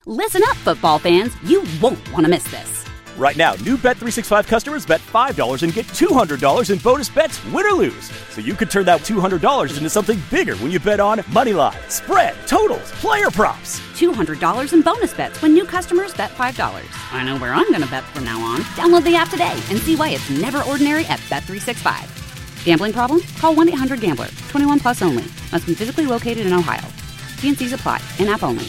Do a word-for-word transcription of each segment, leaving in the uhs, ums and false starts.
Listen up, football fans. You won't want to miss this. Right now, new Bet three sixty-five customers bet five dollars and get two hundred dollars in bonus bets, win or lose. So you could turn that two hundred dollars into something bigger when you bet on money line, spread, totals, player props. two hundred dollars in bonus bets when new customers bet five dollars. I know where I'm going to bet from now on. Download the app today and see why it's never ordinary at Bet three sixty-five. Gambling problem? Call one eight hundred gambler. twenty-one plus only. Must be physically located in Ohio. T and C's apply. In-app only.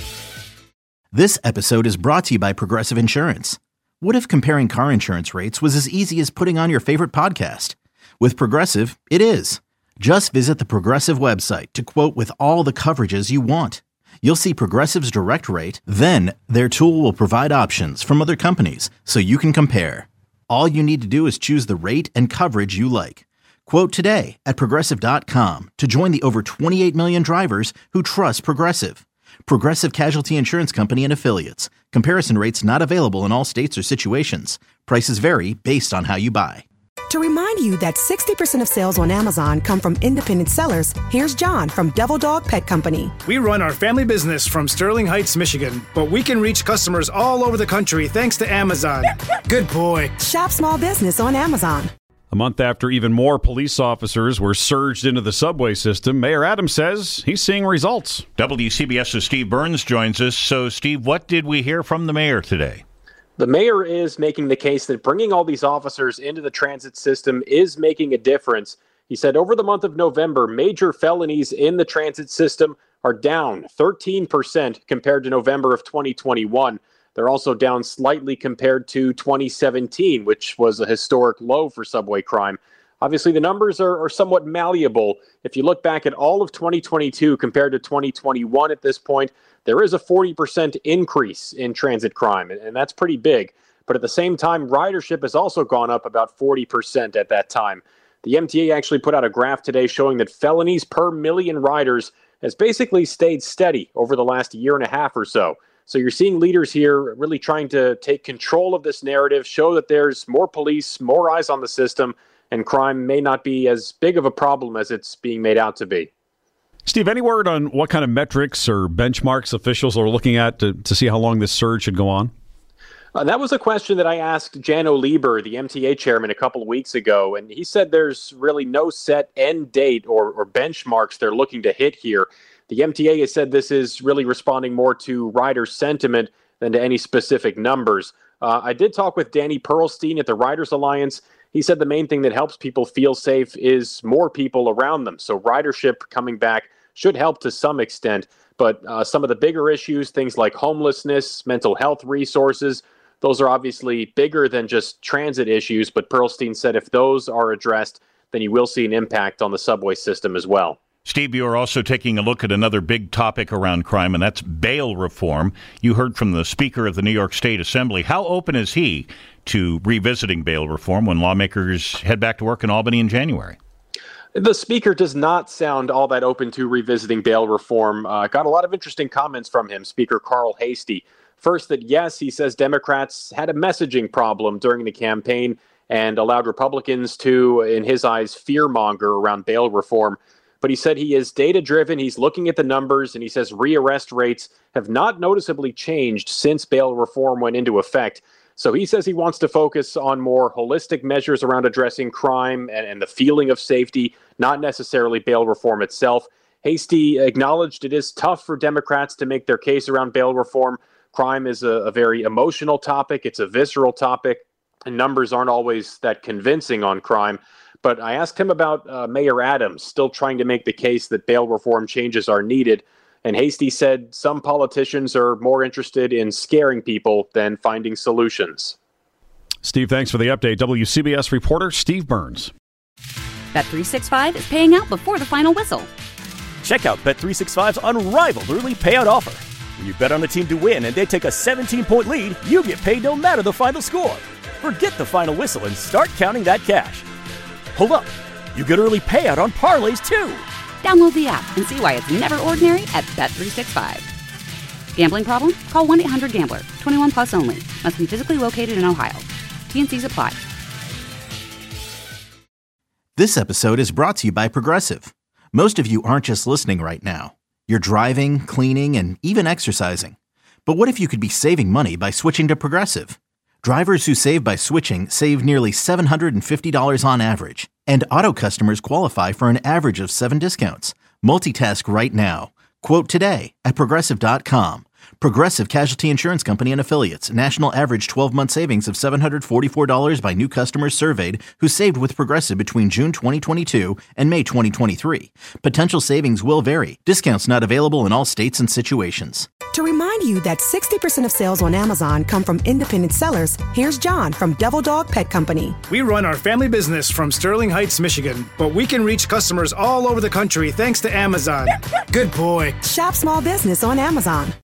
This episode is brought to you by Progressive Insurance. What if comparing car insurance rates was as easy as putting on your favorite podcast? With Progressive, it is. Just visit the Progressive website to quote with all the coverages you want. You'll see Progressive's direct rate, then their tool will provide options from other companies so you can compare. All you need to do is choose the rate and coverage you like. Quote today at Progressive dot com to join the over twenty-eight million drivers who trust Progressive. Progressive Casualty Insurance Company and Affiliates. Comparison rates not available in all states or situations. Prices vary based on how you buy. To remind you that sixty percent of sales on Amazon come from independent sellers, here's John from Devil Dog Pet Company. We run our family business from Sterling Heights, Michigan, but we can reach customers all over the country thanks to Amazon. Good boy. Shop small business on Amazon. A month after even more police officers were surged into the subway system, Mayor Adams says he's seeing results. WCBS's Steve Burns joins us. So, Steve, what did we hear from the mayor today? The mayor is making the case that bringing all these officers into the transit system is making a difference. He said over the month of November, major felonies in the transit system are down thirteen percent compared to November of twenty twenty-one. They're also down slightly compared to twenty seventeen, which was a historic low for subway crime. Obviously, the numbers are, are somewhat malleable. If you look back at all of twenty twenty-two compared to twenty twenty-one at this point, there is a forty percent increase in transit crime, and, and that's pretty big. But at the same time, ridership has also gone up about forty percent at that time. The M T A actually put out a graph today showing that felonies per million riders has basically stayed steady over the last year and a half or so. So you're seeing leaders here really trying to take control of this narrative, show that there's more police, more eyes on the system, and crime may not be as big of a problem as it's being made out to be. Steve, any word on what kind of metrics or benchmarks officials are looking at to, to see how long this surge should go on? Uh, that was a question that I asked Janno Lieber, the M T A chairman, a couple of weeks ago, and he said there's really no set end date or, or benchmarks they're looking to hit here. The M T A has said this is really responding more to rider sentiment than to any specific numbers. Uh, I did talk with Danny Perlstein at the Riders Alliance. He said the main thing that helps people feel safe is more people around them. So ridership coming back should help to some extent. But uh, some of the bigger issues, things like homelessness, mental health resources, those are obviously bigger than just transit issues. But Perlstein said if those are addressed, then you will see an impact on the subway system as well. Steve, you are also taking a look at another big topic around crime, and that's bail reform. You heard from the Speaker of the New York State Assembly. How open is he to revisiting bail reform when lawmakers head back to work in Albany in January? The Speaker does not sound all that open to revisiting bail reform. Uh, got a lot of interesting comments from him, Speaker Carl Heastie. First, that yes, he says Democrats had a messaging problem during the campaign and allowed Republicans to, in his eyes, fearmonger around bail reform. But he said he is data-driven, he's looking at the numbers, and he says rearrest rates have not noticeably changed since bail reform went into effect. So he says he wants to focus on more holistic measures around addressing crime and, and the feeling of safety, not necessarily bail reform itself. Heastie acknowledged it is tough for Democrats to make their case around bail reform. Crime is a, a very emotional topic, it's a visceral topic, and numbers aren't always that convincing on crime. But I asked him about uh, Mayor Adams still trying to make the case that bail reform changes are needed. And Heastie said some politicians are more interested in scaring people than finding solutions. Steve, thanks for the update. W C B S reporter Steve Burns. Bet three sixty-five is paying out before the final whistle. Check out Bet three sixty-five's unrivaled early payout offer. When you bet on a team to win and they take a seventeen-point lead, you get paid no matter the final score. Forget the final whistle and start counting that cash. Hold up. You get early payout on parlays, too. Download the app and see why it's never ordinary at Bet three sixty-five. Gambling problem? Call one eight hundred gambler. twenty-one plus only. Must be physically located in Ohio. T and C's apply. This episode is brought to you by Progressive. Most of you aren't just listening right now. You're driving, cleaning, and even exercising. But what if you could be saving money by switching to Progressive? Drivers who save by switching save nearly seven hundred fifty dollars on average, and auto customers qualify for an average of seven discounts. Multitask right now. Quote today at Progressive dot com. Progressive Casualty Insurance Company and Affiliates. National average twelve-month savings of seven hundred forty-four dollars by new customers surveyed who saved with Progressive between June twenty twenty-two and May twenty twenty-three. Potential savings will vary. Discounts not available in all states and situations. To remind you that sixty percent of sales on Amazon come from independent sellers, here's John from Devil Dog Pet Company. We run our family business from Sterling Heights, Michigan, but we can reach customers all over the country thanks to Amazon. Good boy. Shop small business on Amazon.